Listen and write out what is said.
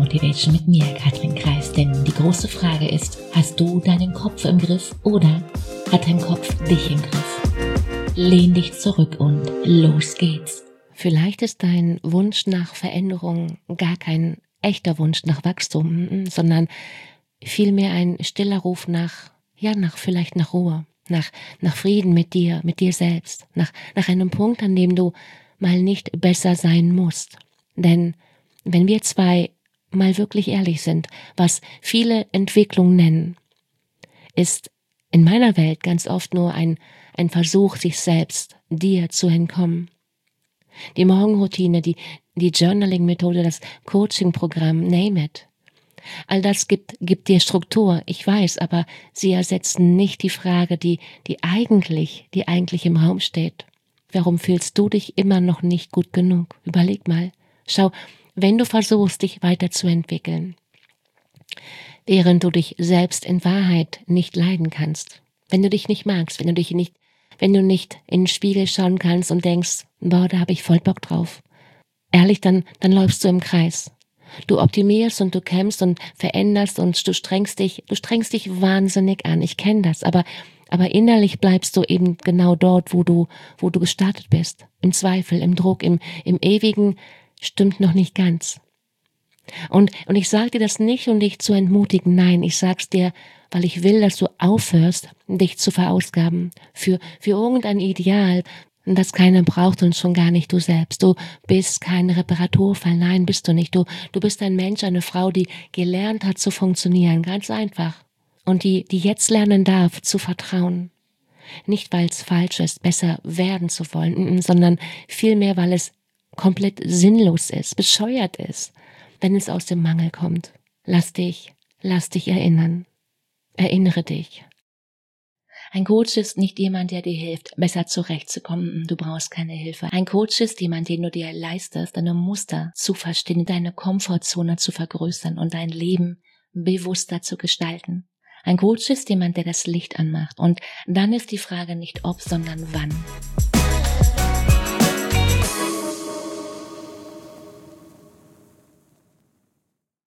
Motivation mit mir, Katrin Kreis. Denn die große Frage ist, hast du deinen Kopf im Griff oder hat dein Kopf dich im Griff? Lehn dich zurück und los geht's. Vielleicht ist dein Wunsch nach Veränderung gar kein echter Wunsch nach Wachstum, sondern vielmehr ein stiller Ruf nach Ruhe, nach Frieden mit dir selbst, nach einem Punkt, an dem du mal nicht besser sein musst. Denn wenn wir zwei mal wirklich ehrlich sind, was viele Entwicklungen nennen, ist in meiner Welt ganz oft nur ein Versuch, sich selbst, dir zu entkommen. Die Morgenroutine, die Journaling-Methode, das Coaching-Programm, name it. All das gibt dir Struktur, ich weiß, aber sie ersetzen nicht die Frage, die eigentlich im Raum steht. Warum fühlst du dich immer noch nicht gut genug? Überleg mal. Schau, wenn du versuchst, dich weiterzuentwickeln, während du dich selbst in Wahrheit nicht leiden kannst, wenn du dich nicht magst, wenn du nicht in den Spiegel schauen kannst und denkst, boah, da habe ich voll Bock drauf. Ehrlich, dann läufst du im Kreis. Du optimierst und du kämpfst und veränderst und du strengst dich wahnsinnig an. Ich kenne das, aber innerlich bleibst du eben genau dort, wo du gestartet bist. Im Zweifel, im Druck, im Ewigen, stimmt noch nicht ganz. Und ich sage dir das nicht, um dich zu entmutigen, nein, ich sag's dir, weil ich will, dass du aufhörst, dich zu verausgaben für irgendein Ideal, das keiner braucht und schon gar nicht du selbst. Du bist kein Reparaturfall, nein, bist du nicht. Du bist ein Mensch, eine Frau, die gelernt hat zu funktionieren, ganz einfach. Und die jetzt lernen darf, zu vertrauen. Nicht, weil es falsch ist, besser werden zu wollen, sondern vielmehr, weil es komplett sinnlos ist, bescheuert ist, wenn es aus dem Mangel kommt. Lass dich erinnern. Erinnere dich. Ein Coach ist nicht jemand, der dir hilft, besser zurechtzukommen. Du brauchst keine Hilfe. Ein Coach ist jemand, den du dir leistest, deine Muster zu verstehen, deine Komfortzone zu vergrößern und dein Leben bewusster zu gestalten. Ein Coach ist jemand, der das Licht anmacht. Und dann ist die Frage nicht ob, sondern wann.